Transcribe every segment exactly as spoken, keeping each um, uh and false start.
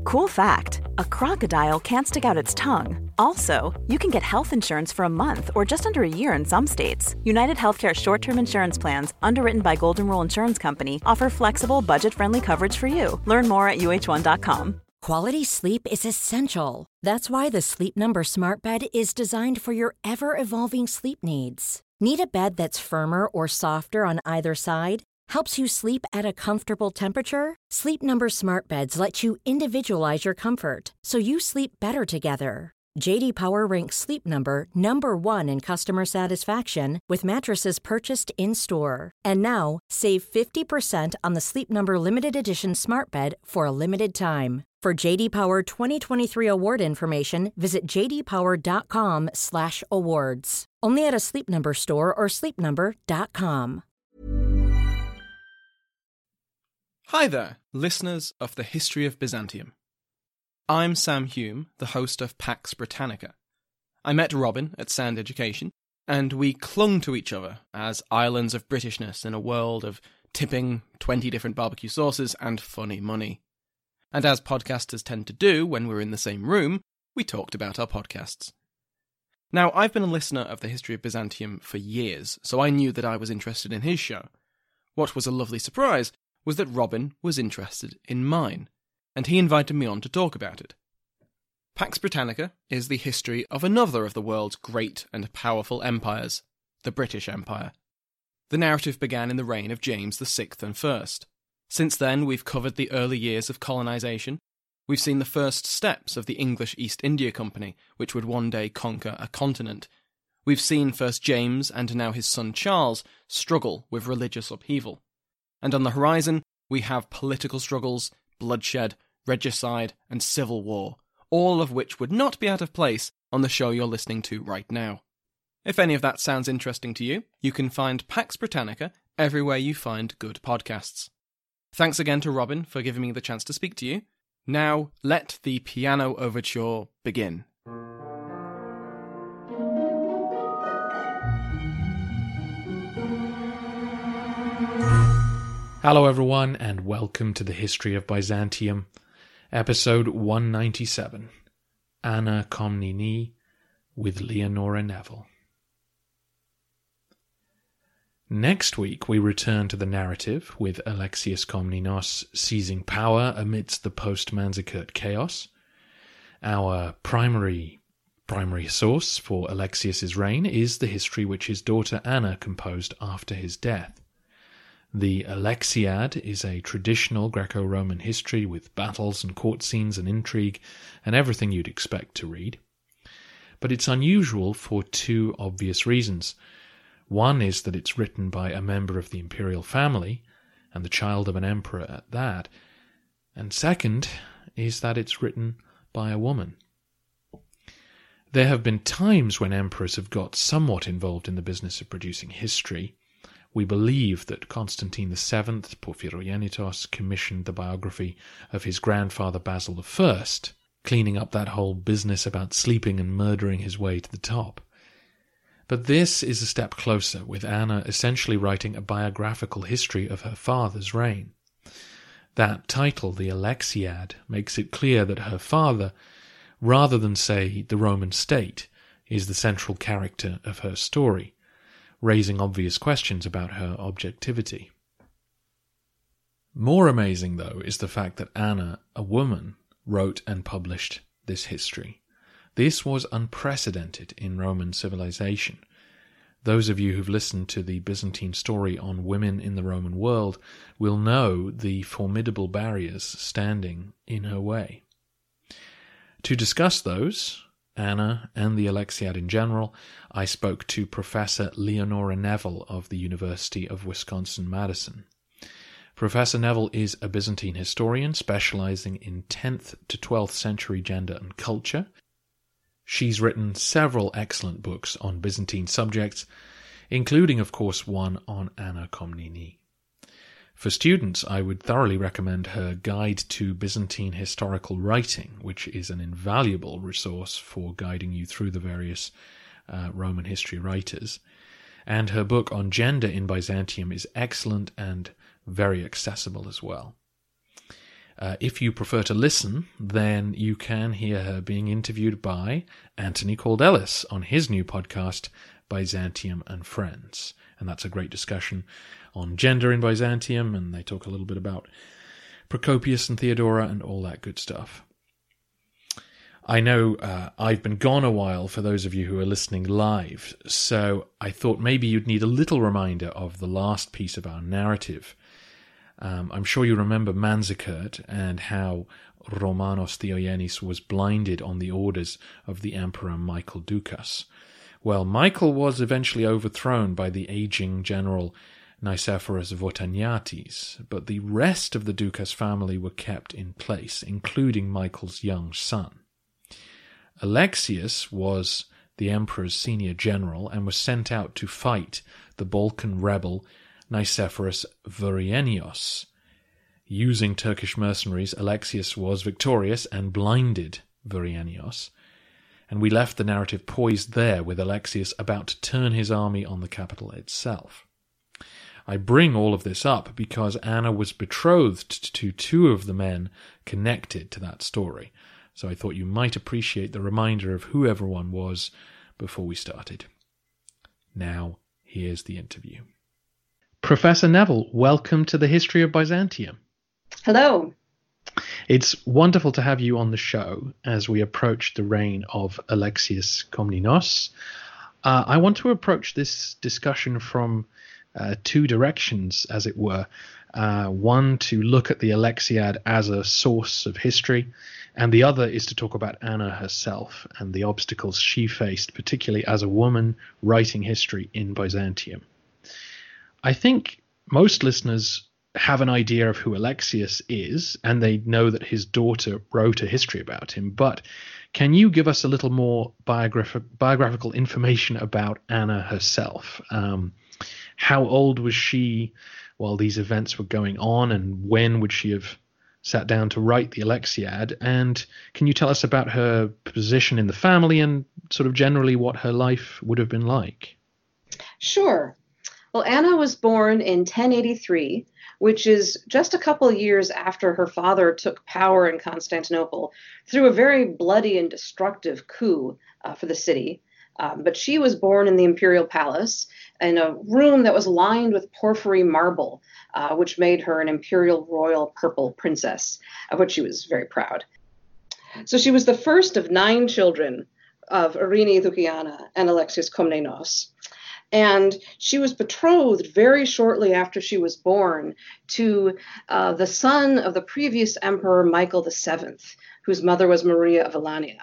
Cool fact, a crocodile can't stick out its tongue. Also, you can get health insurance for a month or just under a year in some states. United Healthcare short-term insurance plans, underwritten by Golden Rule Insurance Company, offer flexible, budget-friendly coverage for you. Learn more at U H one dot com. Quality sleep is essential. That's why the Sleep Number Smart Bed is designed for your ever-evolving sleep needs. Need a bed that's firmer or softer on either side? Helps you sleep at a comfortable temperature? Sleep Number Smart Beds let you individualize your comfort so you sleep better together. J D Power ranks Sleep Number number one in customer satisfaction with mattresses purchased in-store. And now, save fifty percent on the Sleep Number Limited Edition Smart Bed for a limited time. For J D Power twenty twenty-three award information, visit j d power dot com slash awards. Only at a Sleep Number store or sleep number dot com. Hi there, listeners of the History of Byzantium. I'm Sam Hume, the host of Pax Britannica. I met Robin at Sound Education, and we clung to each other as islands of Britishness in a world of tipping, twenty different barbecue sauces, and funny money. And as podcasters tend to do when we're in the same room, we talked about our podcasts. Now, I've been a listener of the History of Byzantium for years, so I knew that I was interested in his show. What was a lovely surprise was that Robin was interested in mine, and he invited me on to talk about it. Pax Britannica is the history of another of the world's great and powerful empires, the British Empire. The narrative began in the reign of James the Sixth and First. Since then, we've covered the early years of colonisation. We've seen the first steps of the English East India Company, which would one day conquer a continent. We've seen first James and now his son Charles struggle with religious upheaval. And on the horizon, we have political struggles, bloodshed, regicide, and civil war, all of which would not be out of place on the show you're listening to right now. If any of that sounds interesting to you, you can find Pax Britannica everywhere you find good podcasts. Thanks again to Robin for giving me the chance to speak to you. Now, let the piano overture begin. Hello everyone, and welcome to the History of Byzantium, episode one ninety-seven, Anna Komnene with Leonora Neville. Next week we return to the narrative with Alexius Komnenos seizing power amidst the post-Manzikert chaos. Our primary primary source for Alexius's reign is the history which his daughter Anna composed after his death. The Alexiad is a traditional Greco-Roman history with battles and court scenes and intrigue and everything you'd expect to read. But it's unusual for two obvious reasons. One is that it's written by a member of the imperial family, and the child of an emperor at that. And second is that it's written by a woman. There have been times when emperors have got somewhat involved in the business of producing history. We believe that Constantine the Seventh, Porphyrogenitos, commissioned the biography of his grandfather Basil the First, cleaning up that whole business about sleeping and murdering his way to the top. But this is a step closer, with Anna essentially writing a biographical history of her father's reign. That title, the Alexiad, makes it clear that her father, rather than, say, the Roman state, is the central character of her story, raising obvious questions about her objectivity. More amazing, though, is the fact that Anna, a woman, wrote and published this history. This was unprecedented in Roman civilization. Those of you who've listened to the Byzantine story on women in the Roman world will know the formidable barriers standing in her way. To discuss those, Anna and the Alexiad in general, I spoke to Professor Leonora Neville of the University of Wisconsin-Madison. Professor Neville is a Byzantine historian specializing in tenth to twelfth century gender and culture. She's written several excellent books on Byzantine subjects, including, of course, one on Anna Komnene. For students, I would thoroughly recommend her Guide to Byzantine Historical Writing, which is an invaluable resource for guiding you through the various uh, Roman history writers. And her book on gender in Byzantium is excellent and very accessible as well. Uh, if you prefer to listen, then you can hear her being interviewed by Anthony Caldellis on his new podcast, Byzantium and Friends. And that's a great discussion on gender in Byzantium, and they talk a little bit about Procopius and Theodora and all that good stuff. I know uh, I've been gone a while for those of you who are listening live, so I thought maybe you'd need a little reminder of the last piece of our narrative. Um, I'm sure you remember Manzikert and how Romanos Theogenes was blinded on the orders of the Emperor Michael Doukas. Well, Michael was eventually overthrown by the aging general Nicephorus Votaniates, but the rest of the Doukas family were kept in place, including Michael's young son. Alexius was the emperor's senior general and was sent out to fight the Balkan rebel Nicephorus Vorienios. Using Turkish mercenaries, Alexius was victorious and blinded Vorienios, and we left the narrative poised there with Alexius about to turn his army on the capital itself. I bring all of this up because Anna was betrothed to two of the men connected to that story, so I thought you might appreciate the reminder of who everyone was before we started. Now, here's the interview. Professor Neville, welcome to the History of Byzantium. Hello. It's wonderful to have you on the show as we approach the reign of Alexius Komnenos. Uh, I want to approach this discussion from uh, two directions, as it were. Uh, one, to look at the Alexiad as a source of history, and the other is to talk about Anna herself and the obstacles she faced, particularly as a woman writing history in Byzantium. I think most listeners have an idea of who Alexius is, and they know that his daughter wrote a history about him, but can you give us a little more biograph- biographical information about Anna herself? Um, how old was she while these events were going on, and when would she have sat down to write the Alexiad? And can you tell us about her position in the family and sort of generally what her life would have been like? Sure. Well, Anna was born in ten eighty-three, which is just a couple of years after her father took power in Constantinople through a very bloody and destructive coup uh, for the city. Um, but she was born in the imperial palace in a room that was lined with porphyry marble, uh, which made her an imperial royal purple princess, of which she was very proud. So she was the first of nine children of Irini Thukiana and Alexius Komnenos. And she was betrothed very shortly after she was born to uh, the son of the previous emperor, Michael the Seventh, whose mother was Maria of Alania.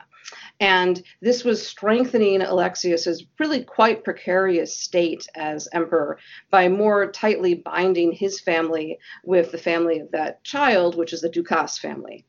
And this was strengthening Alexius's really quite precarious state as emperor by more tightly binding his family with the family of that child, which is the Doukas family.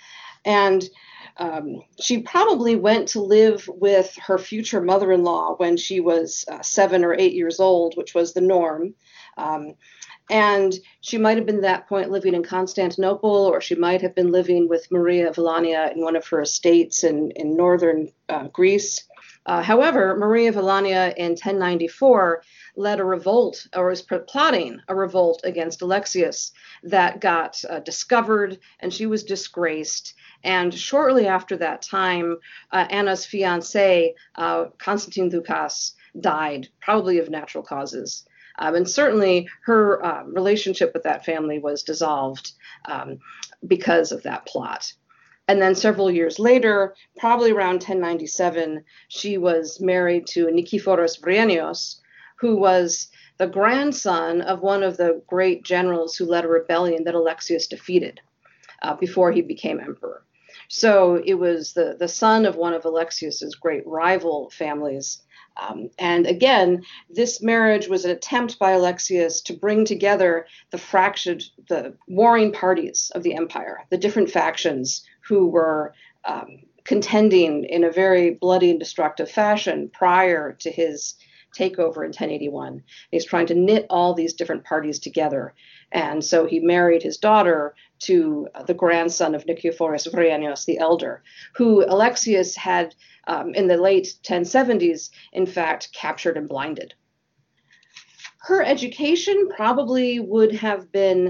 And Um, she probably went to live with her future mother-in-law when she was uh, seven or eight years old, which was the norm. Um, and she might have been at that point living in Constantinople, or she might have been living with Maria of Alania in one of her estates in, in northern uh, Greece. Uh, however, Maria of Alania in ten ninety-four led a revolt, or was plotting a revolt against Alexius that got uh, discovered, and she was disgraced. And shortly after that time, uh, Anna's fiancé, uh, Constantine Doukas, died, probably of natural causes. Um, and certainly her uh, relationship with that family was dissolved um, because of that plot. And then several years later, probably around ten ninety-seven, she was married to Nikephoros Vorienios, who was the grandson of one of the great generals who led a rebellion that Alexius defeated uh, before he became emperor. So it was the, the son of one of Alexius's great rival families. Um, and again, this marriage was an attempt by Alexius to bring together the fractured, the warring parties of the empire, the different factions who were um, contending in a very bloody and destructive fashion prior to his takeover in ten eighty-one. He's trying to knit all these different parties together. And so he married his daughter to the grandson of Nikephoros Vorienios, the elder, who Alexius had, um, in the late ten seventies, in fact, captured and blinded. Her education probably would have been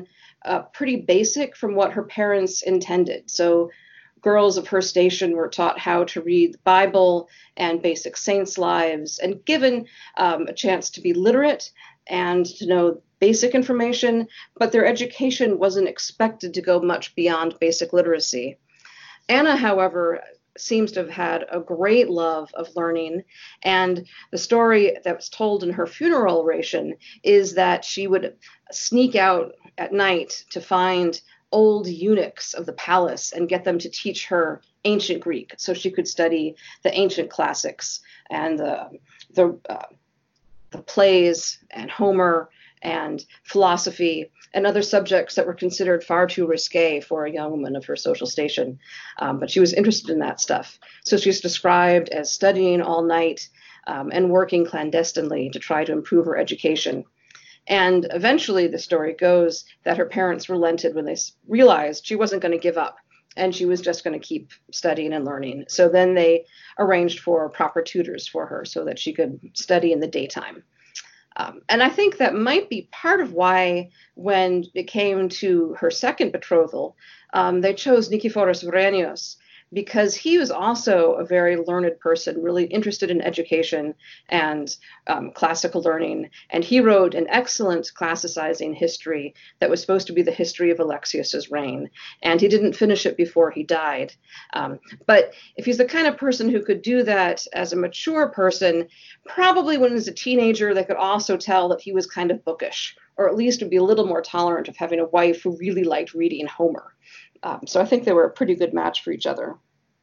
uh, pretty basic from what her parents intended. So girls of her station were taught how to read the Bible and basic saints' lives and given um, a chance to be literate and to know basic information, but their education wasn't expected to go much beyond basic literacy. Anna, however, seems to have had a great love of learning, and the story that was told in her funeral oration is that she would sneak out at night to find old eunuchs of the palace and get them to teach her ancient Greek so she could study the ancient classics and the the, uh, the plays and Homer and philosophy and other subjects that were considered far too risque for a young woman of her social station. Um, but she was interested in that stuff. So she's described as studying all night um, and working clandestinely to try to improve her education. And eventually the story goes that her parents relented when they realized she wasn't going to give up and she was just going to keep studying and learning. So then they arranged for proper tutors for her so that she could study in the daytime. Um, and I think that might be part of why, when it came to her second betrothal, um, they chose Nikiforos Vrenios, because he was also a very learned person, really interested in education and um, classical learning. And he wrote an excellent classicizing history that was supposed to be the history of Alexius's reign. And he didn't finish it before he died. Um, but if he's the kind of person who could do that as a mature person, probably when he was a teenager, they could also tell that he was kind of bookish, or at least would be a little more tolerant of having a wife who really liked reading Homer. Um, so I think they were a pretty good match for each other.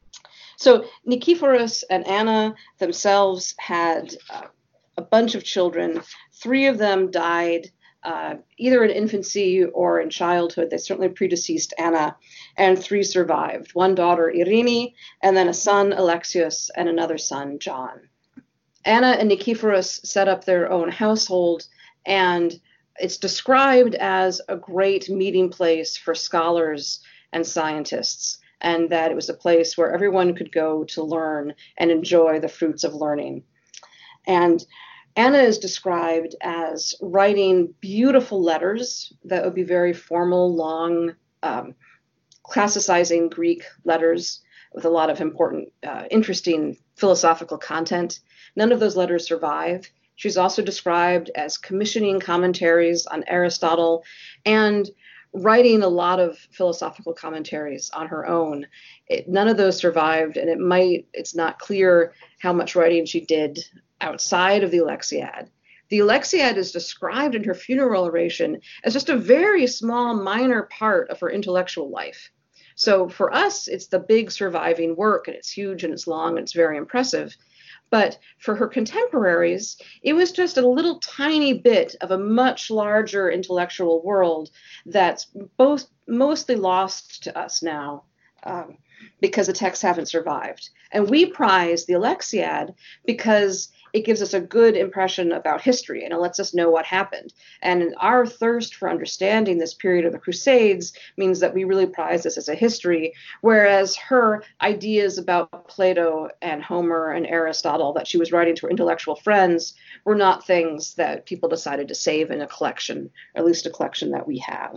So Nikiforos and Anna themselves had uh, a bunch of children. Three of them died uh, either in infancy or in childhood. They certainly predeceased Anna, and three survived. One daughter, Irene, and then a son, Alexius, and another son, John. Anna and Nikiforos set up their own household, and it's described as a great meeting place for scholars and scientists, and that it was a place where everyone could go to learn and enjoy the fruits of learning. And Anna is described as writing beautiful letters that would be very formal, long, um, classicizing Greek letters with a lot of important, uh, interesting philosophical content. None of those letters survive. She's also described as commissioning commentaries on Aristotle and writing a lot of philosophical commentaries on her own. It, none of those survived, and it might, it's not clear how much writing she did outside of the Alexiad. The Alexiad is described in her funeral oration as just a very small, minor part of her intellectual life. So for us, it's the big surviving work, and it's huge, and it's long, and it's very impressive. But for her contemporaries, it was just a little tiny bit of a much larger intellectual world that's both mostly lost to us now um, because the texts haven't survived. And we prize the Alexiad because it gives us a good impression about history and it lets us know what happened. And our thirst for understanding this period of the Crusades means that we really prize this as a history, whereas her ideas about Plato and Homer and Aristotle that she was writing to her intellectual friends were not things that people decided to save in a collection, or at least a collection that we have.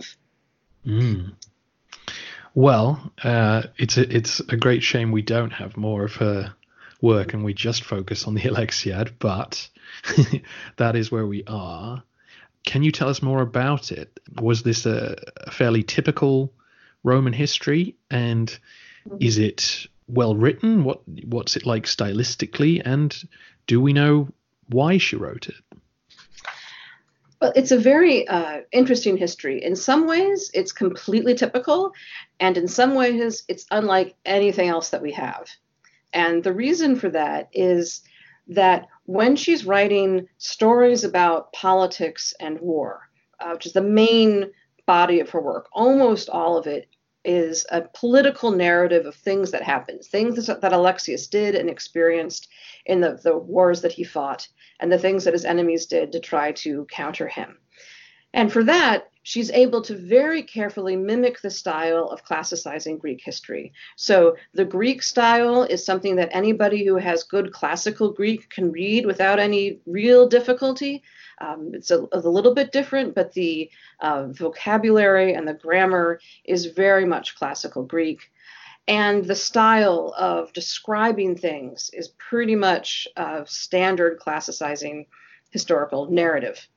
Mm. Well, uh, it's a, it's a great shame we don't have more of her work and we just focus on the Alexiad, but that is where we are. Can you tell us more about it? Was this a, a fairly typical Roman history, and is it well written? What what's it like stylistically, and do we know why she wrote it? Well, it's a very uh, interesting history. In some ways, it's completely typical, and in some ways, it's unlike anything else that we have. And the reason for that is that when she's writing stories about politics and war, uh, which is the main body of her work, almost all of it is a political narrative of things that happened, things that Alexius did and experienced in the, the wars that he fought, and the things that his enemies did to try to counter him. And for that, she's able to very carefully mimic the style of classicizing Greek history. So the Greek style is something that anybody who has good classical Greek can read without any real difficulty. Um, it's a, a little bit different, but the uh, vocabulary and the grammar is very much classical Greek. And the style of describing things is pretty much uh, standard classicizing historical narrative.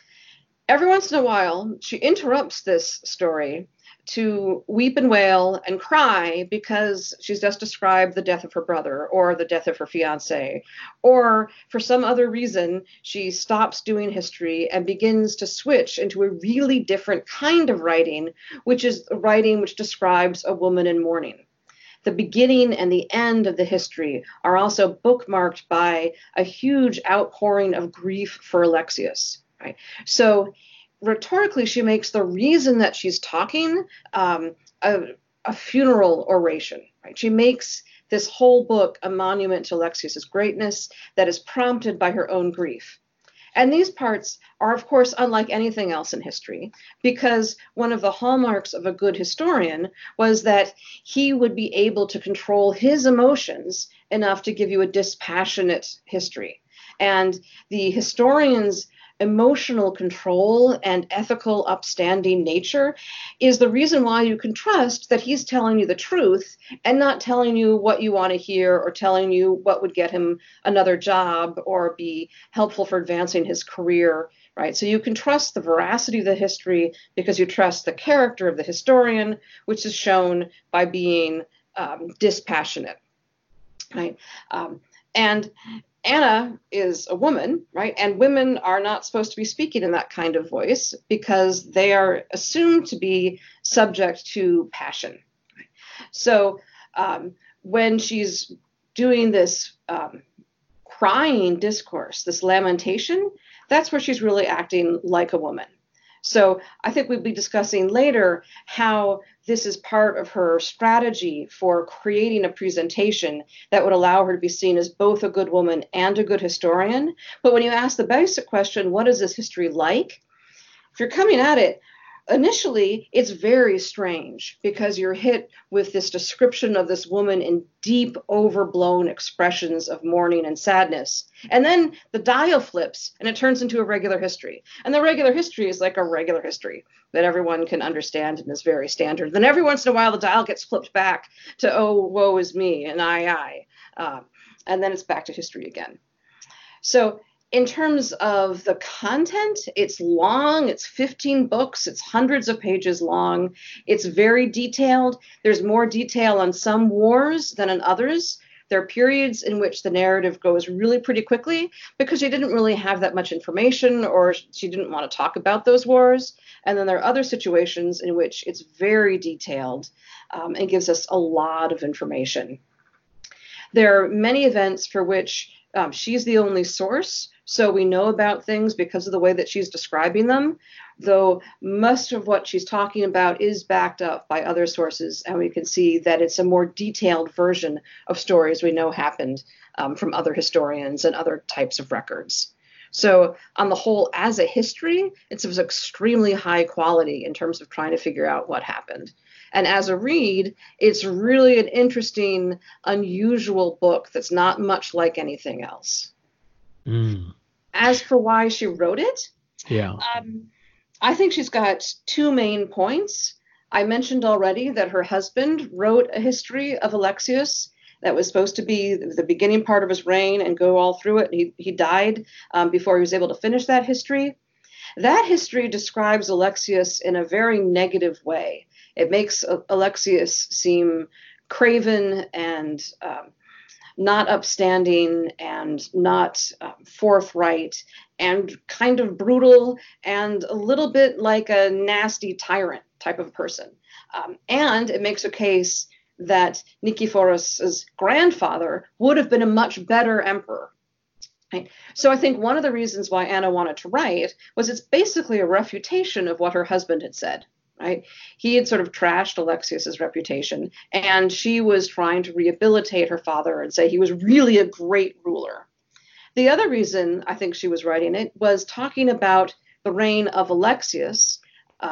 Every once in a while, she interrupts this story to weep and wail and cry because she's just described the death of her brother or the death of her fiancé, or for some other reason, she stops doing history and begins to switch into a really different kind of writing, which is writing which describes a woman in mourning. The beginning and the end of the history are also bookmarked by a huge outpouring of grief for Alexius. Right? So rhetorically, she makes the reason that she's talking um, a, a funeral oration. Right? She makes this whole book a monument to Alexius's greatness that is prompted by her own grief. And these parts are, of course, unlike anything else in history, because one of the hallmarks of a good historian was that he would be able to control his emotions enough to give you a dispassionate history. And the historian's emotional control and ethical upstanding nature is the reason why you can trust that he's telling you the truth and not telling you what you want to hear or telling you what would get him another job or be helpful for advancing his career, right? So you can trust the veracity of the history because you trust the character of the historian, which is shown by being um, dispassionate, right? Um, and Anna is a woman, right? And women are not supposed to be speaking in that kind of voice because they are assumed to be subject to passion. So um, when she's doing this um, crying discourse, this lamentation, that's where she's really acting like a woman. So I think we'll be discussing later how this is part of her strategy for creating a presentation that would allow her to be seen as both a good woman and a good historian. But when you ask the basic question, what is this history like? If you're coming at it, initially, it's very strange because you're hit with this description of this woman in deep, overblown expressions of mourning and sadness. And then the dial flips and it turns into a regular history. And the regular history is like a regular history that everyone can understand and is very standard. Then every once in a while, the dial gets flipped back to, oh, woe is me, and I, I. Um, and then it's back to history again. So in terms of the content, it's long, it's fifteen books, it's hundreds of pages long, it's very detailed. There's more detail on some wars than on others. There are periods in which the narrative goes really pretty quickly because she didn't really have that much information or she didn't want to talk about those wars. And then there are other situations in which it's very detailed um, and gives us a lot of information. There are many events for which um, she's the only source. So we know about things because of the way that she's describing them, though most of what she's talking about is backed up by other sources, and we can see that it's a more detailed version of stories we know happened um, from other historians and other types of records. So on the whole, as a history, it's of extremely high quality in terms of trying to figure out what happened. And as a read, it's really an interesting, unusual book that's not much like anything else. Mm. As for why she wrote it, yeah, um, I think she's got two main points. I mentioned already that her husband wrote a history of Alexius that was supposed to be the beginning part of his reign and go all through it. He, he died um, before he was able to finish that history. That history describes Alexius in a very negative way. It makes Alexius seem craven and um, not upstanding and not uh, forthright and kind of brutal and a little bit like a nasty tyrant type of person. Um, and it makes a case that Nikephoros' grandfather would have been a much better emperor. Right? So I think one of the reasons why Anna wanted to write was it's basically a refutation of what her husband had said. Right? He had sort of trashed Alexius's reputation, and she was trying to rehabilitate her father and say he was really a great ruler. The other reason I think she was writing it was talking about the reign of Alexius, uh,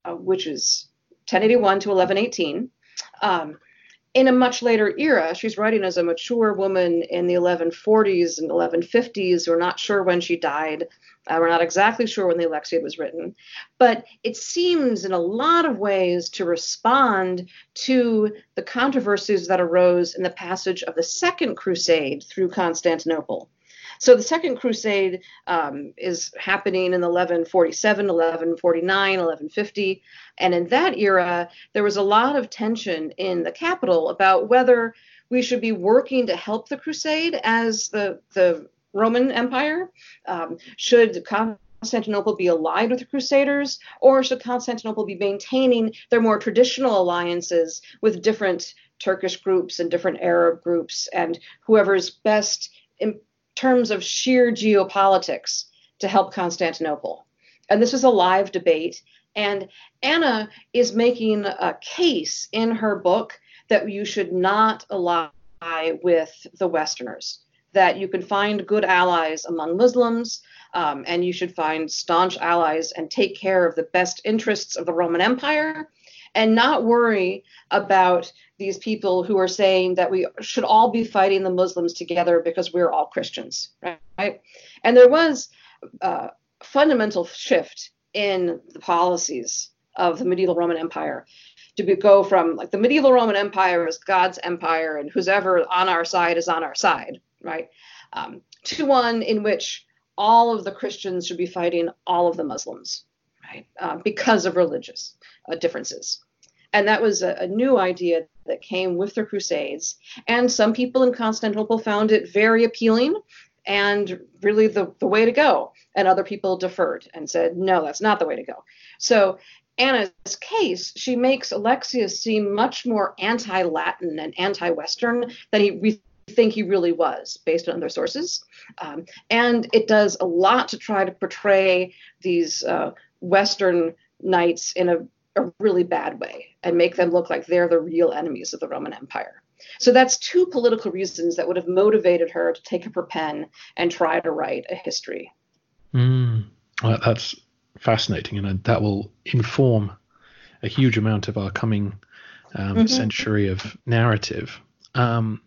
which is ten eighty-one to eleven eighteen. Um, in a much later era, she's writing as a mature woman in the eleven forties and eleven fifties. We're not sure when she died. Uh, we're not exactly sure when the Alexiad was written. But it seems in a lot of ways to respond to the controversies that arose in the passage of the Second Crusade through Constantinople. So the Second Crusade um, is happening in eleven forty-seven, eleven forty-nine, eleven fifty. And in that era, there was a lot of tension in the capital about whether we should be working to help the crusade as the, the Roman Empire. Um, should Constantinople be allied with the Crusaders, or should Constantinople be maintaining their more traditional alliances with different Turkish groups and different Arab groups and whoever's best in terms of sheer geopolitics to help Constantinople? And this is a live debate. And Anna is making a case in her book that you should not ally with the Westerners, that you can find good allies among Muslims, um, and you should find staunch allies and take care of the best interests of the Roman Empire, and not worry about these people who are saying that we should all be fighting the Muslims together because we're all Christians, right? And there was a fundamental shift in the policies of the medieval Roman Empire to be, go from like the medieval Roman Empire is God's empire and who's ever on our side is on our side, right? Um, to one in which all of the Christians should be fighting all of the Muslims, right? Uh, because of religious uh, differences. And that was a, a new idea that came with the Crusades. And some people in Constantinople found it very appealing and really the, the way to go. And other people deferred and said, no, that's not the way to go. So Anna's case, she makes Alexius seem much more anti-Latin and anti-Western than he we think he really was, based on other sources. Um, and it does a lot to try to portray these uh, Western knights in a, a really bad way and make them look like they're the real enemies of the Roman Empire. So that's two political reasons that would have motivated her to take up her pen and try to write a history. Mm, well, that's fascinating, and that will inform a huge amount of our coming um, mm-hmm. century of narrative. Um,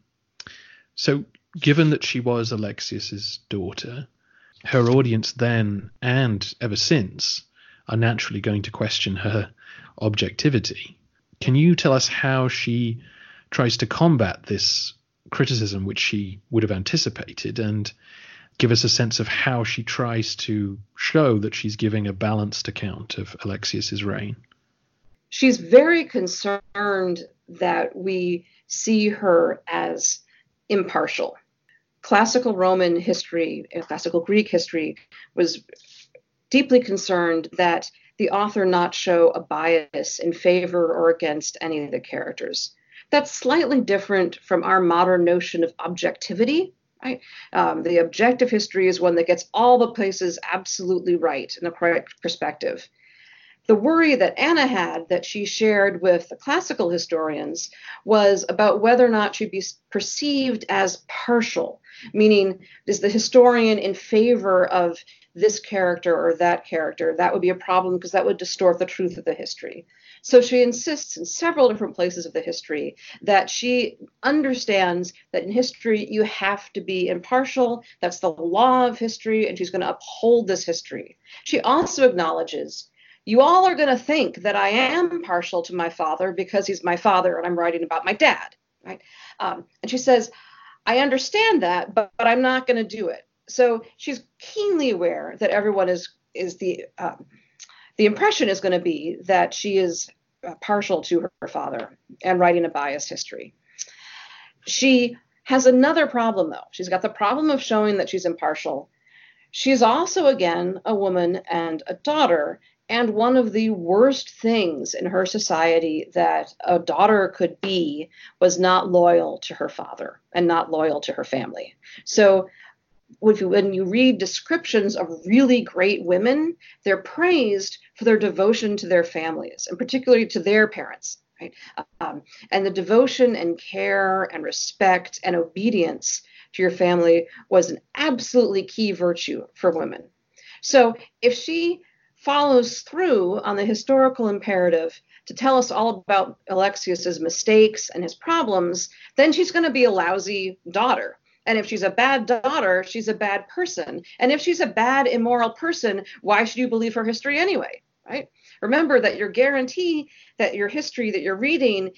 so given that she was Alexius's daughter, her audience then and ever since are naturally going to question her objectivity. Can you tell us how she tries to combat this criticism which she would have anticipated, and give us a sense of how she tries to show that she's giving a balanced account of Alexius's reign? She's very concerned that we see her as impartial. Classical Roman history and classical Greek history was deeply concerned that the author not show a bias in favor or against any of the characters. That's slightly different from our modern notion of objectivity. Right? Um, the objective history is one that gets all the places absolutely right in the correct perspective. The worry that Anna had, that she shared with the classical historians, was about whether or not she'd be perceived as partial, meaning is the historian in favor of this character or that character? That would be a problem because that would distort the truth of the history. So she insists in several different places of the history that she understands that in history you have to be impartial. That's the law of history, and she's going to uphold this history. She also acknowledges, you all are going to think that I am partial to my father because he's my father and I'm writing about my dad, right? Um, and she says, I understand that, but, but I'm not going to do it. So she's keenly aware that everyone is is the um, the impression is going to be that she is uh, partial to her, her father and writing a biased history. She has another problem, though. She's got the problem of showing that she's impartial. She's also, again, a woman and a daughter. And one of the worst things in her society that a daughter could be was not loyal to her father and not loyal to her family. So when you read descriptions of really great women, they're praised for their devotion to their families, and particularly to their parents, right? Um, and the devotion and care and respect and obedience to your family was an absolutely key virtue for women. So if she follows through on the historical imperative to tell us all about Alexius's mistakes and his problems, then she's going to be a lousy daughter. And if she's a bad daughter, she's a bad person. And if she's a bad, immoral person, why should you believe her history anyway, right? Remember that your guarantee that your history that you're reading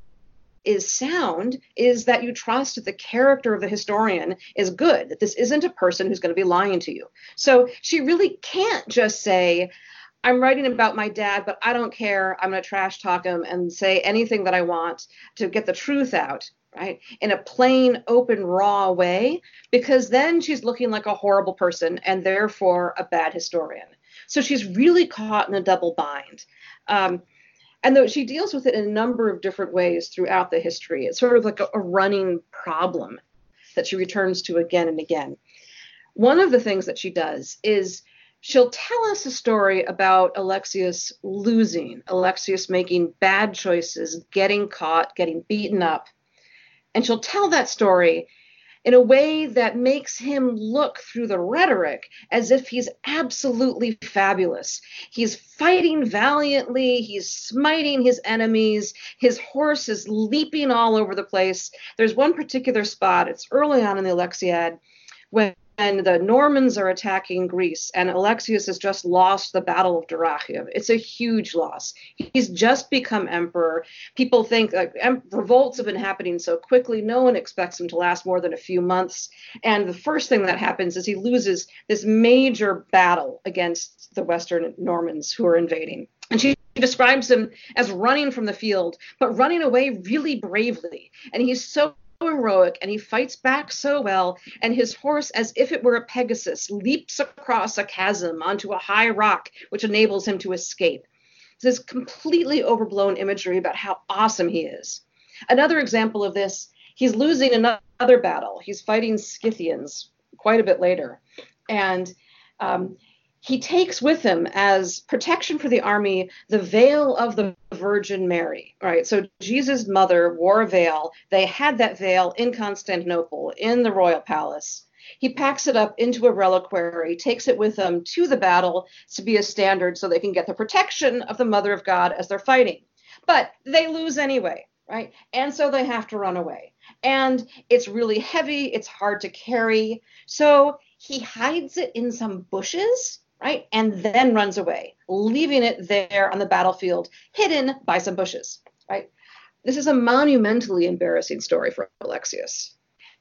is sound is that you trust that the character of the historian is good, that this isn't a person who's going to be lying to you. So she really can't just say, I'm writing about my dad, but I don't care. I'm going to trash talk him and say anything that I want to get the truth out, right? In a plain, open, raw way, because then she's looking like a horrible person and therefore a bad historian. So she's really caught in a double bind. Um, And though she deals with it in a number of different ways throughout the history, it's sort of like a, a running problem that she returns to again and again. One of the things that she does is she'll tell us a story about Alexius losing, Alexius making bad choices, getting caught, getting beaten up. And she'll tell that story in a way that makes him look through the rhetoric as if he's absolutely fabulous. He's fighting valiantly, he's smiting his enemies, his horse is leaping all over the place. There's one particular spot, it's early on in the Alexiad, when the Normans are attacking Greece, and Alexius has just lost the Battle of Dyrrhachium. It's a huge loss. He's just become emperor. People think like em- revolts have been happening so quickly. No one expects them to last more than a few months. And the first thing that happens is he loses this major battle against the Western Normans who are invading. And she describes him as running from the field, but running away really bravely. And he's so heroic, and he fights back so well, and his horse, as if it were a Pegasus, leaps across a chasm onto a high rock, which enables him to escape. This completely overblown imagery about how awesome he is. Another example of this, he's losing another battle. He's fighting Scythians quite a bit later, and um, he takes with him as protection for the army the veil of the Virgin Mary, right? So Jesus' mother wore a veil. They had that veil in Constantinople, in the royal palace. He packs it up into a reliquary, takes it with him to the battle to be a standard so they can get the protection of the Mother of God as they're fighting. But they lose anyway, right? And so they have to run away. And it's really heavy. It's hard to carry. So he hides it in some bushes, right? And then runs away, leaving it there on the battlefield, hidden by some bushes, right? This is a monumentally embarrassing story for Alexius.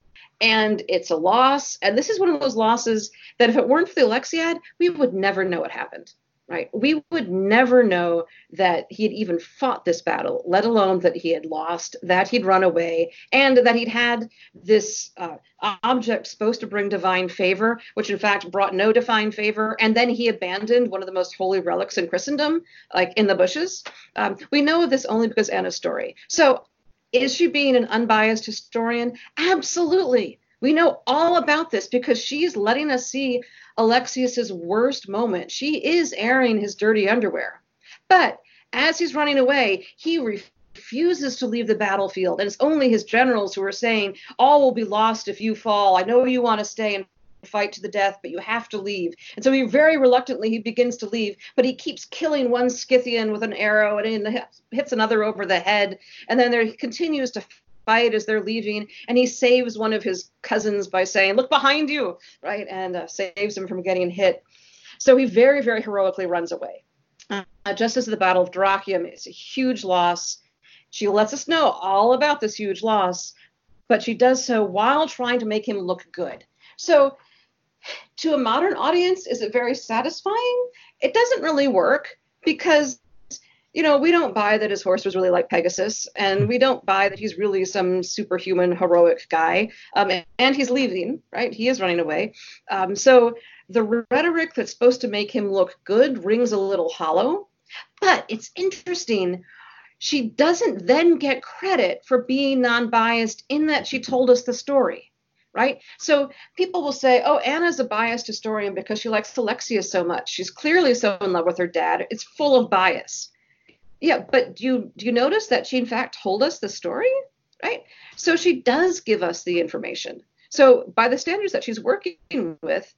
And it's a loss. And this is one of those losses that if it weren't for the Alexiad, we would never know what happened, right? We would never know that he had even fought this battle, let alone that he had lost, that he'd run away, and that he'd had this uh, object supposed to bring divine favor, which in fact brought no divine favor. And then he abandoned one of the most holy relics in Christendom, like in the bushes. Um, we know of this only because Anna's story. So is she being an unbiased historian? Absolutely. We know all about this because she's letting us see Alexius's worst moment. She is airing his dirty underwear. But as he's running away, he refuses to leave the battlefield. And it's only his generals who are saying, all will be lost if you fall. I know you want to stay and fight to the death, but you have to leave. And so he very reluctantly, he begins to leave, but he keeps killing one Scythian with an arrow and he hits another over the head. And then there, he continues to fight as they're leaving, and he saves one of his cousins by saying, look behind you, right, and uh, saves him from getting hit. So he very, very heroically runs away. Uh, just as the Battle of Dyrrhachium is a huge loss, she lets us know all about this huge loss, but she does so while trying to make him look good. So to a modern audience, is it very satisfying? It doesn't really work because, you know, we don't buy that his horse was really like Pegasus, and we don't buy that he's really some superhuman, heroic guy. Um, and, and he's leaving, right? He is running away. Um, so the rhetoric that's supposed to make him look good rings a little hollow. But it's interesting. She doesn't then get credit for being non-biased in that she told us the story, right? So people will say, oh, Anna's a biased historian because she likes Alexius so much. She's clearly so in love with her dad. It's full of bias. Yeah, but do you, do you notice that she, in fact, told us the story, right? So she does give us the information. So by the standards that she's working with,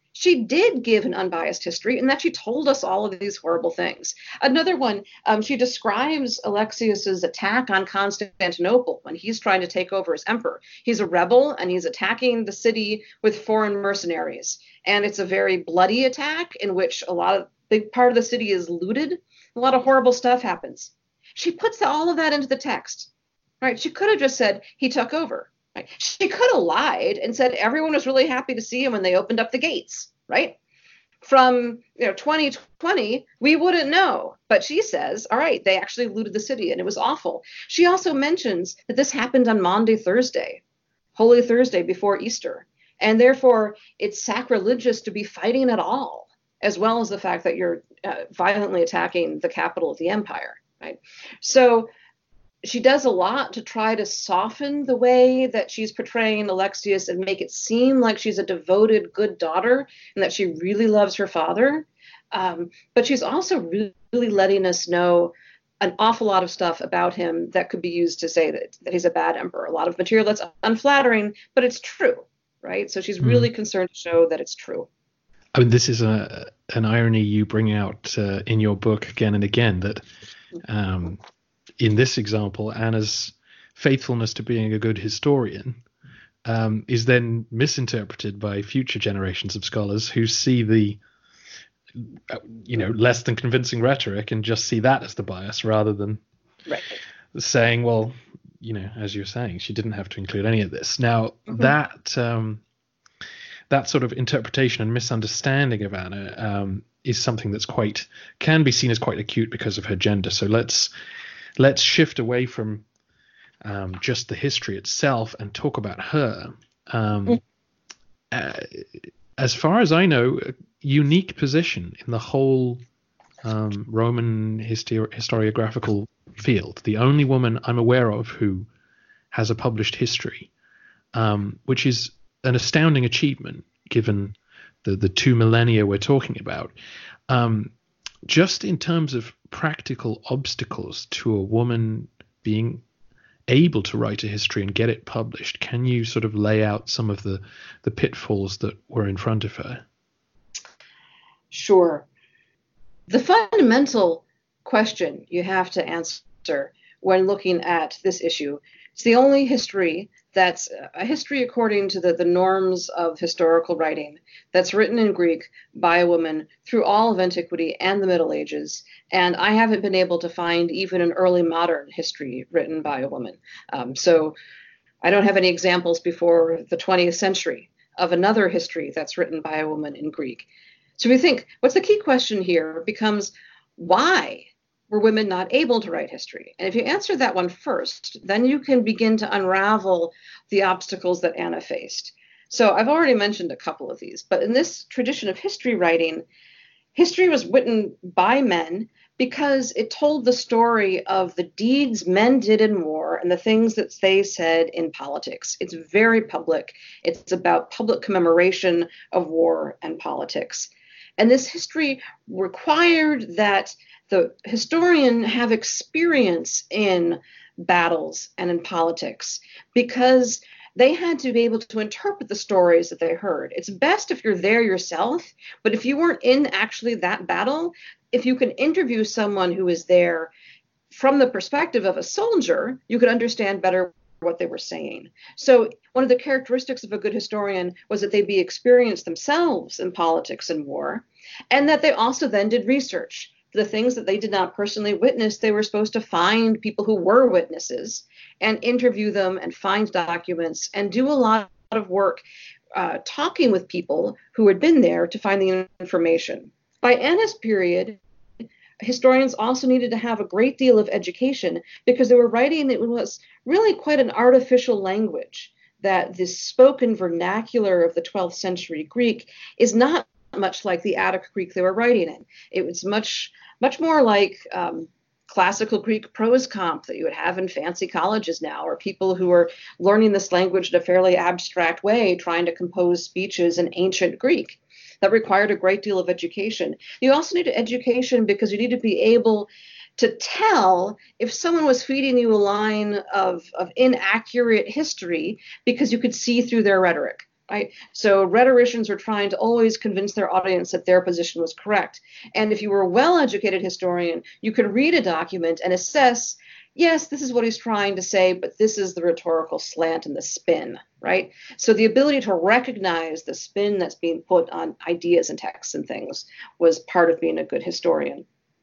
she did give an unbiased history and that she told us all of these horrible things. Another one, um, she describes Alexius's attack on Constantinople when he's trying to take over as emperor. He's a rebel and he's attacking the city with foreign mercenaries. And it's a very bloody attack in which a lot of big part of the city is looted. A lot of horrible stuff happens. She puts all of that into the text, right? She could have just said he took over. Right? She could have lied and said everyone was really happy to see him when they opened up the gates, right? From you know twenty twenty, we wouldn't know. But she says, all right, they actually looted the city and it was awful. She also mentions that this happened on Maundy Thursday, Holy Thursday before Easter. And therefore, it's sacrilegious to be fighting at all, as well as the fact that you're uh, violently attacking the capital of the empire, right? So she does a lot to try to soften the way that she's portraying Alexius and make it seem like she's a devoted, good daughter and that she really loves her father. Um, but she's also really, really letting us know an awful lot of stuff about him that could be used to say that, that he's a bad emperor. A lot of material that's unflattering, but it's true, right? So she's really mm. concerned to show that it's true. I mean, this is a, an irony you bring out uh, in your book again and again, that um, in this example, Anna's faithfulness to being a good historian um, is then misinterpreted by future generations of scholars who see the, you know, less than convincing rhetoric and just see that as the bias rather than right. saying, well, you know, as you're saying, she didn't have to include any of this. Now, mm-hmm. that um, that sort of interpretation and misunderstanding of Anna um, is something that's quite, can be seen as quite acute because of her gender. So let's Let's shift away from um, just the history itself and talk about her. Um, mm. uh, as far as I know, a unique position in the whole um, Roman histori- historiographical field. The only woman I'm aware of who has a published history, um, which is an astounding achievement given the, the two millennia we're talking about. Um, just in terms of practical obstacles to a woman being able to write a history and get it published, can you sort of lay out some of the, the pitfalls that were in front of her? Sure. The fundamental question you have to answer when looking at this issue, it's the only history that's a history according to the, the norms of historical writing that's written in Greek by a woman through all of antiquity and the Middle Ages. And I haven't been able to find even an early modern history written by a woman. Um, so I don't have any examples before the twentieth century of another history that's written by a woman in Greek. So we think, what's the key question here becomes, why were women not able to write history? And if you answer that one first, then you can begin to unravel the obstacles that Anna faced. So I've already mentioned a couple of these, but in this tradition of history writing, history was written by men because it told the story of the deeds men did in war and the things that they said in politics. It's very public. It's about public commemoration of war and politics. And this history required that the historian have experience in battles and in politics because they had to be able to interpret the stories that they heard. It's best if you're there yourself, but if you weren't in actually that battle, if you can interview someone who is there from the perspective of a soldier, you could understand better what they were saying. So one of the characteristics of a good historian was that they be experienced themselves in politics and war, and that they also then did research. The things that they did not personally witness, they were supposed to find people who were witnesses and interview them and find documents and do a lot of work uh, talking with people who had been there to find the information. By Anna's period, historians also needed to have a great deal of education because they were writing, it was really quite an artificial language, that this spoken vernacular of the twelfth century Greek is not much like the Attic Greek they were writing in. It was much, much more like um, classical Greek prose comp that you would have in fancy colleges now, or people who are learning this language in a fairly abstract way, trying to compose speeches in ancient Greek. That required a great deal of education. You also need education because you need to be able to tell if someone was feeding you a line of, of inaccurate history because you could see through their rhetoric. right? So rhetoricians were trying to always convince their audience that their position was correct. And if you were a well-educated historian, you could read a document and assess, yes, this is what he's trying to say, but this is the rhetorical slant and the spin, right? So the ability to recognize the spin that's being put on ideas and texts and things was part of being a good historian.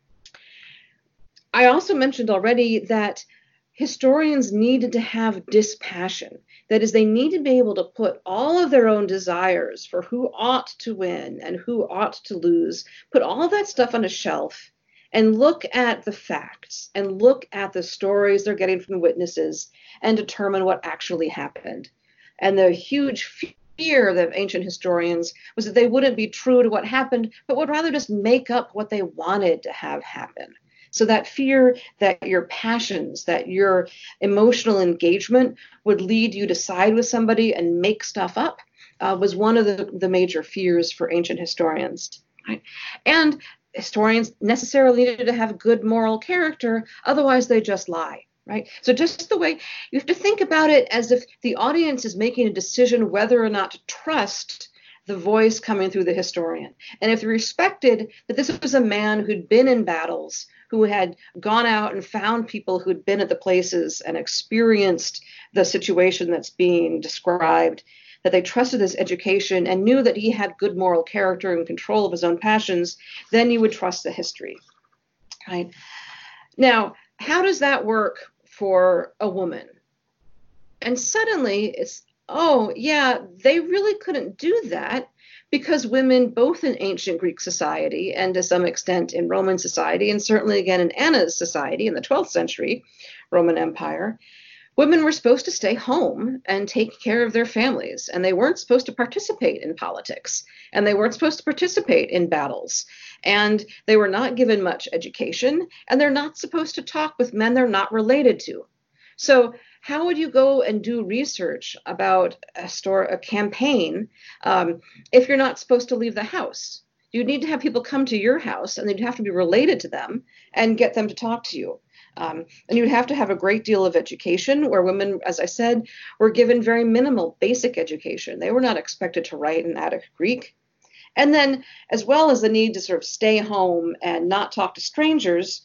I also mentioned already that historians needed to have dispassion. That is, they need to be able to put all of their own desires for who ought to win and who ought to lose, put all of that stuff on a shelf and look at the facts and look at the stories they're getting from the witnesses and determine what actually happened. And the huge fear of ancient historians was that they wouldn't be true to what happened, but would rather just make up what they wanted to have happen. So that fear that your passions, that your emotional engagement would lead you to side with somebody and make stuff up uh, was one of the, the major fears for ancient historians. Right? And historians necessarily needed to have good moral character, otherwise they just lie. Right? So just the way you have to think about it as if the audience is making a decision whether or not to trust the voice coming through the historian. And if they respected that this was a man who'd been in battles, who had gone out and found people who'd been at the places and experienced the situation that's being described, that they trusted his education and knew that he had good moral character and control of his own passions, then you would trust the history. Right? Now, how does that work for a woman? And suddenly it's, oh, yeah, they really couldn't do that because women, both in ancient Greek society and to some extent in Roman society, and certainly again in Anna's society in the twelfth century Roman Empire, women were supposed to stay home and take care of their families, and they weren't supposed to participate in politics, and they weren't supposed to participate in battles, and they were not given much education, and they're not supposed to talk with men they're not related to. So how would you go and do research about a, store, a campaign um, if you're not supposed to leave the house? You'd need to have people come to your house, and they'd have to be related to them and get them to talk to you. Um, and you'd have to have a great deal of education, where women, as I said, were given very minimal basic education. They were not expected to write in Attic Greek. And then, as well as the need to sort of stay home and not talk to strangers,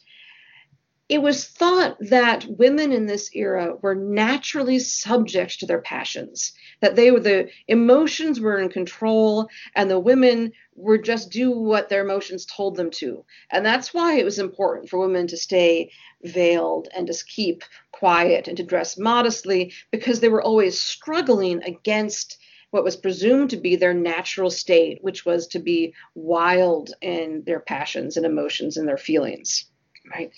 it was thought that women in this era were naturally subject to their passions, that they were, the emotions were in control, and the women were just do what their emotions told them to. And that's why it was important for women to stay veiled and to keep quiet and to dress modestly, because they were always struggling against what was presumed to be their natural state, which was to be wild in their passions and emotions and their feelings. Right.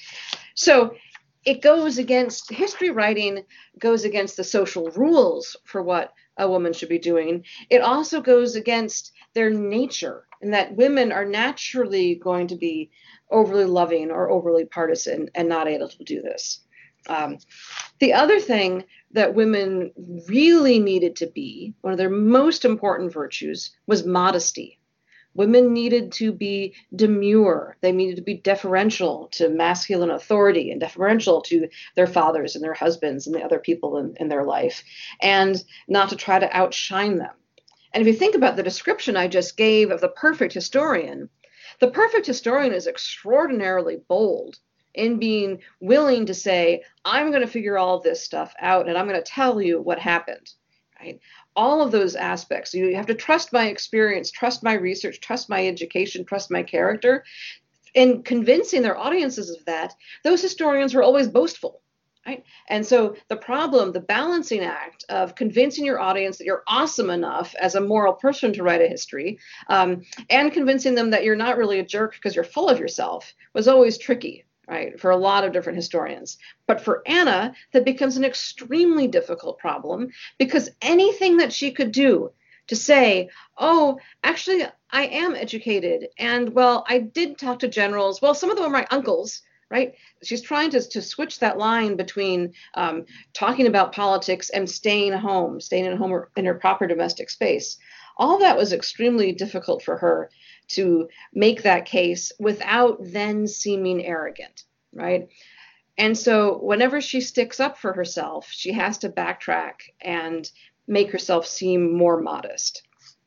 So it goes against, history writing goes against the social rules for what a woman should be doing. It also goes against their nature, and that women are naturally going to be overly loving or overly partisan and not able to do this. Um, the other thing that women really needed to be, one of their most important virtues, was modesty. Women needed to be demure. They needed to be deferential to masculine authority and deferential to their fathers and their husbands and the other people in, in their life, and not to try to outshine them. And if you think about the description I just gave of the perfect historian, the perfect historian is extraordinarily bold in being willing to say, I'm going to figure all this stuff out and I'm going to tell you what happened. Right? All of those aspects. You have to trust my experience, trust my research, trust my education, trust my character. In convincing their audiences of that, those historians were always boastful. Right? And so the problem, the balancing act of convincing your audience that you're awesome enough as a moral person to write a history, um, and convincing them that you're not really a jerk because you're full of yourself, was always tricky. Right, for a lot of different historians. But for Anna, that becomes an extremely difficult problem, because anything that she could do to say, oh, actually, I am educated, and well, I did talk to generals, well, some of them are my uncles, right? She's trying to, to switch that line between um, talking about politics and staying home, staying at home or in her proper domestic space. All that was extremely difficult for her to make that case without then seeming arrogant, right? And so whenever she sticks up for herself, she has to backtrack and make herself seem more modest.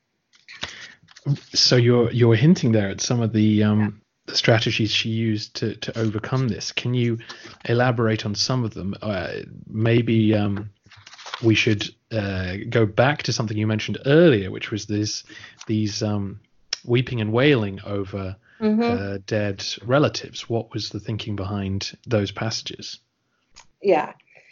So you're you're hinting there at some of the um, the strategies she used to to overcome this. Can you elaborate on some of them? Uh, maybe um, we should uh, go back to something you mentioned earlier, which was this these um, weeping and wailing over mm-hmm. uh, dead relatives. What was the thinking behind those passages? Yeah.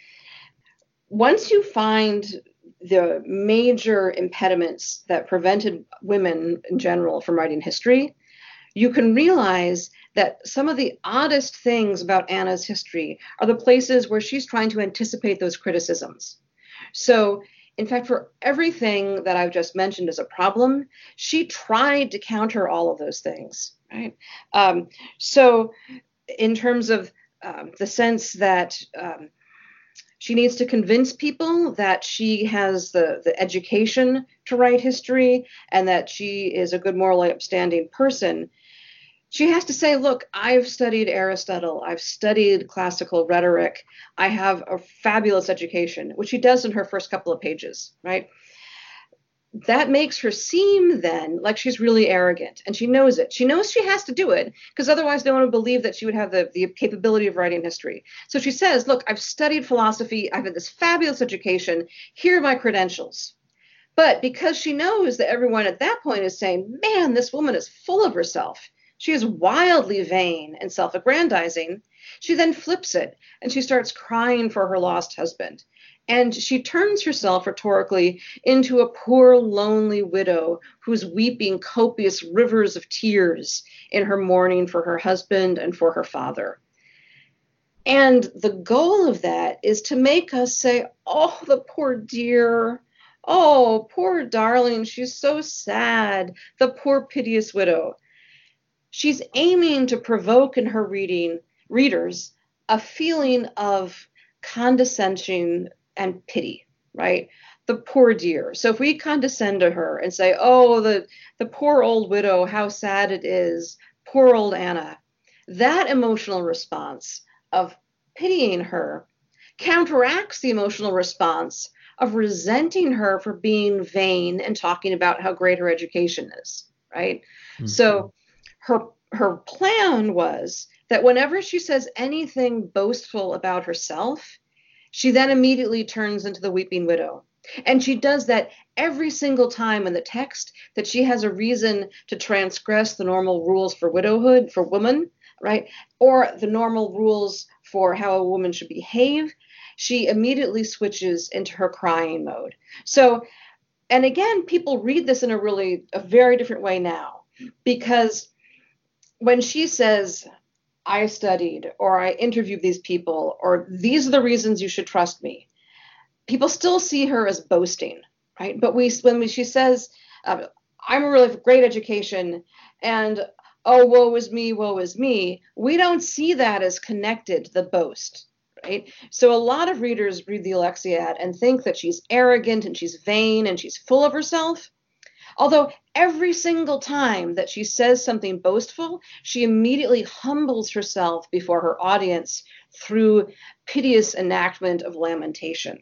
Once you find the major impediments that prevented women in general from writing history, you can realize that some of the oddest things about Anna's history are the places where she's trying to anticipate those criticisms. So, in fact, for everything that I've just mentioned as a problem, she tried to counter all of those things, right? Um, so, in terms of um, the sense that um, she needs to convince people that she has the, the education to write history and that she is a good, morally upstanding person, she has to say, look, I've studied Aristotle, I've studied classical rhetoric, I have a fabulous education, which she does in her first couple of pages, right? That makes her seem then like she's really arrogant, and she knows it. She knows she has to do it because otherwise no one would believe that she would have the, the capability of writing history. So she says, look, I've studied philosophy, I've had this fabulous education, here are my credentials. But because she knows that everyone at that point is saying, man, this woman is full of herself, she is wildly vain and self-aggrandizing, she then flips it and she starts crying for her lost husband. And she turns herself rhetorically into a poor, lonely widow who's weeping copious rivers of tears in her mourning for her husband and for her father. And the goal of that is to make us say, oh, the poor dear, oh, poor darling, she's so sad, the poor piteous widow. She's aiming to provoke in her reading readers a feeling of condescension and pity, right? The poor dear. So if we condescend to her and say, oh, the, the poor old widow, how sad it is, poor old Anna, that emotional response of pitying her counteracts the emotional response of resenting her for being vain and talking about how great her education is, right? Mm-hmm. So her her plan was that whenever she says anything boastful about herself, she then immediately turns into the weeping widow. And she does that every single time in the text that she has a reason to transgress the normal rules for widowhood, for women, right? Or the normal rules for how a woman should behave. She immediately switches into her crying mode. So, and again, people read this in a really, a very different way now, because when she says, I studied, or I interviewed these people, or these are the reasons you should trust me, people still see her as boasting, right? But we, when we, she says, uh, I'm a really great education, and oh, woe is me, woe is me, we don't see that as connected to the boast, right? So a lot of readers read the Alexiad and think that she's arrogant and she's vain and she's full of herself. Although every single time that she says something boastful, she immediately humbles herself before her audience through piteous enactment of lamentation.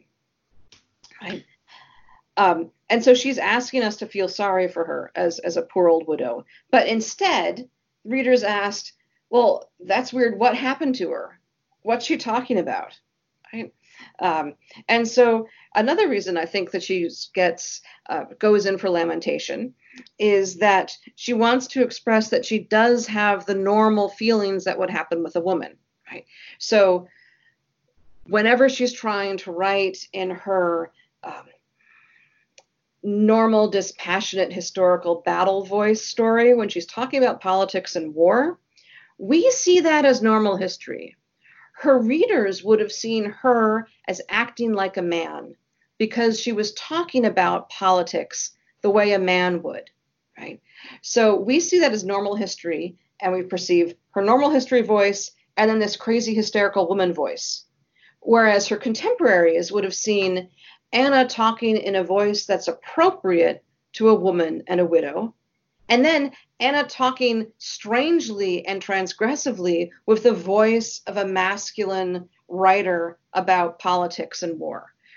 Right? Um, and so she's asking us to feel sorry for her as, as a poor old widow. But instead, readers asked, well, that's weird. What happened to her? What's she talking about? Right? Um, and so another reason I think that she gets uh, goes in for lamentation is that she wants to express that she does have the normal feelings that would happen with a woman, right? So whenever she's trying to write in her um, normal, dispassionate, historical battle voice story, when she's talking about politics and war, we see that as normal history. Her readers would have seen her as acting like a man because she was talking about politics the way a man would, right? So we see that as normal history, and we perceive her normal history voice and then this crazy hysterical woman voice. Whereas her contemporaries would have seen Anna talking in a voice that's appropriate to a woman and a widow, and then Anna talking strangely and transgressively with the voice of a masculine writer about politics and war.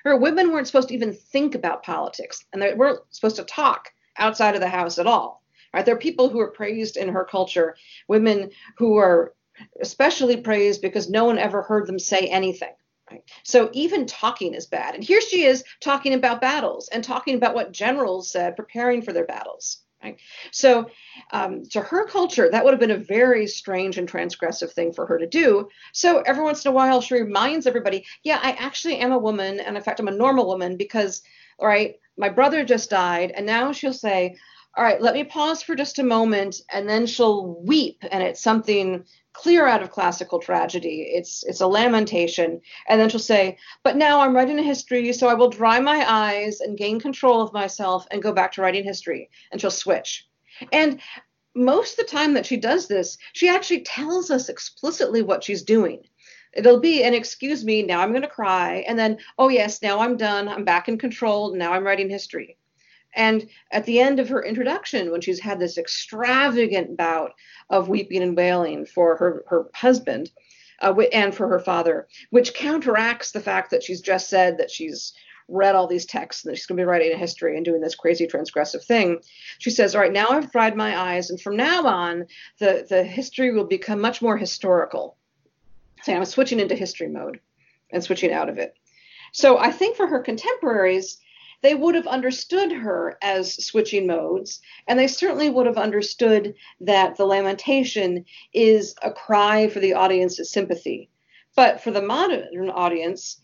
Her women weren't supposed to even think about politics, and they weren't supposed to talk outside of the house at all. Right? There are people who are praised in her culture, women who are especially praised because no one ever heard them say anything. Right? So even talking is bad. And here she is talking about battles and talking about what generals said, preparing for their battles. Right? So um, to her culture, that would have been a very strange and transgressive thing for her to do. So every once in a while, she reminds everybody, yeah, I actually am a woman. And in fact, I'm a normal woman because, all right, my brother just died. And now she'll say, all right, let me pause for just a moment. And then she'll weep. And it's something clear out of classical tragedy. It's it's a lamentation. And then she'll say, but now I'm writing a history, so I will dry my eyes and gain control of myself and go back to writing history. And she'll switch. And most of the time that she does this, she actually tells us explicitly what she's doing. It'll be an excuse me, now I'm going to cry. And then, oh yes, now I'm done. I'm back in control. Now I'm writing history. And at the end of her introduction, when she's had this extravagant bout of weeping and wailing for her, her husband uh, and for her father, which counteracts the fact that she's just said that she's read all these texts and that she's going to be writing a history and doing this crazy transgressive thing, she says, all right, now I've dried my eyes, and from now on, the, the history will become much more historical. So I'm switching into history mode and switching out of it. So I think for her contemporaries, they would have understood her as switching modes, and they certainly would have understood that the lamentation is a cry for the audience's sympathy. But for the modern audience,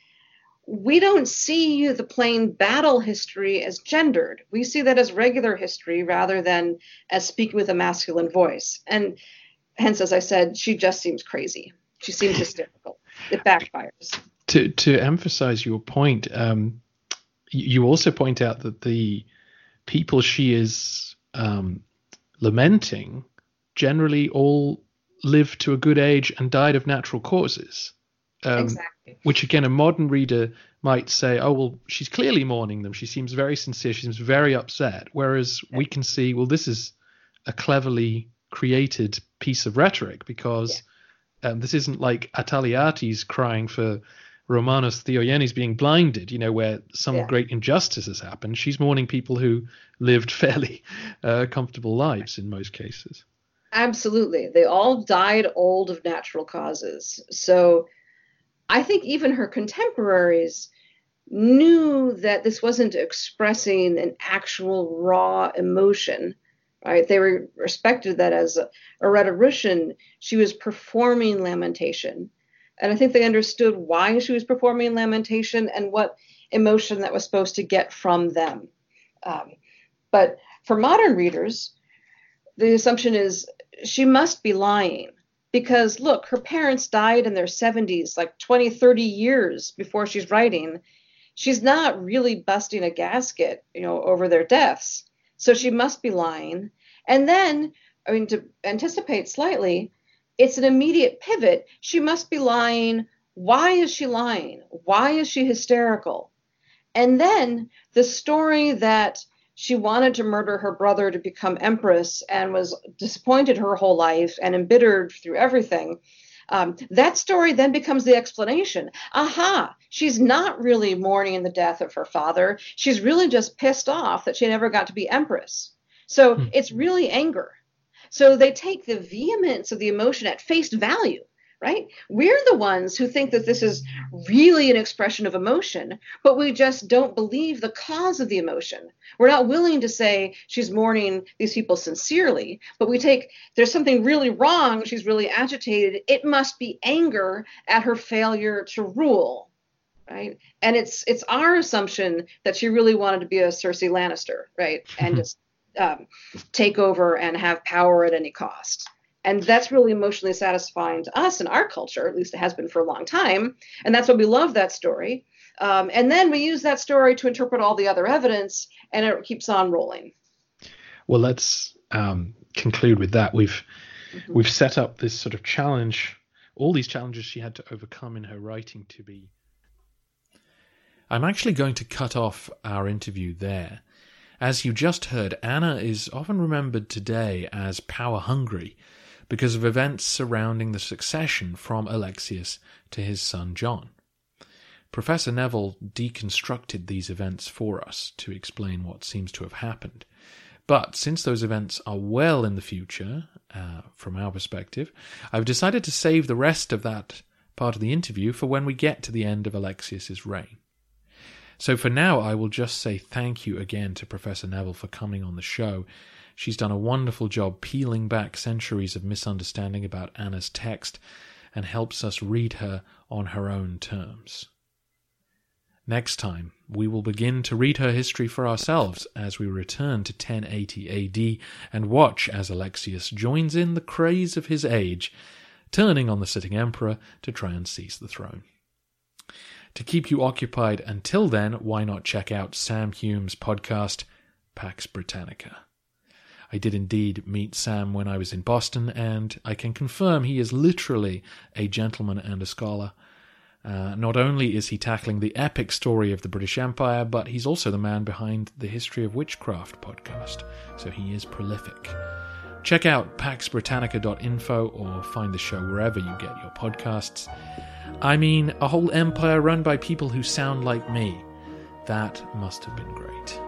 we don't see the plain battle history as gendered. We see that as regular history rather than as speaking with a masculine voice. And hence, as I said, she just seems crazy. She seems hysterical. It backfires. To to emphasize your point, um, you also point out that the people she is um, lamenting generally all lived to a good age and died of natural causes. Um, exactly. Which, again, a modern reader might say, oh, well, she's clearly mourning them. She seems very sincere. She seems very upset. Whereas yeah. we can see, well, this is a cleverly created piece of rhetoric because yeah. um, this isn't like Ataliates crying for Romanos Theogenes being blinded, you know, where some yeah. great injustice has happened. She's mourning people who lived fairly uh, comfortable lives in most cases. Absolutely. They all died old of natural causes. So I think even her contemporaries knew that this wasn't expressing an actual raw emotion, right? They were respected that as a, a rhetorician, she was performing lamentation. And I think they understood why she was performing lamentation and what emotion that was supposed to get from them. Um, but for modern readers, the assumption is she must be lying because, look, her parents died in their seventies, like twenty, thirty years before she's writing. She's not really busting a gasket, you know, over their deaths. So she must be lying. And then, I mean, to anticipate slightly, it's an immediate pivot. She must be lying. Why is she lying? Why is she hysterical? And then the story that she wanted to murder her brother to become empress and was disappointed her whole life and embittered through everything. Um, that story then becomes the explanation. Aha, she's not really mourning the death of her father. She's really just pissed off that she never got to be empress. So hmm. it's really anger. So they take the vehemence of the emotion at face value, right? We're the ones who think that this is really an expression of emotion, but we just don't believe the cause of the emotion. We're not willing to say she's mourning these people sincerely, but we take, there's something really wrong, she's really agitated, it must be anger at her failure to rule, right? And it's it's our assumption that she really wanted to be a Cersei Lannister, right? And just Um, take over and have power at any cost. And that's really emotionally satisfying to us in our culture, at least it has been for a long time. And that's why we love that story. Um, and then we use that story to interpret all the other evidence, and it keeps on rolling. Well, let's um, conclude with that. We've mm-hmm. we've set up this sort of challenge, all these challenges she had to overcome in her writing to be. I'm actually going to cut off our interview there. As you just heard, Anna is often remembered today as power-hungry because of events surrounding the succession from Alexius to his son John. Professor Neville deconstructed these events for us to explain what seems to have happened. But since those events are well in the future, uh, from our perspective, I've decided to save the rest of that part of the interview for when we get to the end of Alexius's reign. So for now, I will just say thank you again to Professor Neville for coming on the show. She's done a wonderful job peeling back centuries of misunderstanding about Anna's text and helps us read her on her own terms. Next time, we will begin to read her history for ourselves as we return to ten eighty A D and watch as Alexius joins in the craze of his age, turning on the sitting emperor to try and seize the throne. To keep you occupied until then, why not check out Sam Hume's podcast, Pax Britannica? I did indeed meet Sam when I was in Boston, and I can confirm he is literally a gentleman and a scholar. Uh, not only is he tackling the epic story of the British Empire, but he's also the man behind the History of Witchcraft podcast, so he is prolific. Check out pax britannica dot info or find the show wherever you get your podcasts. I mean, a whole empire run by people who sound like me. That must have been great.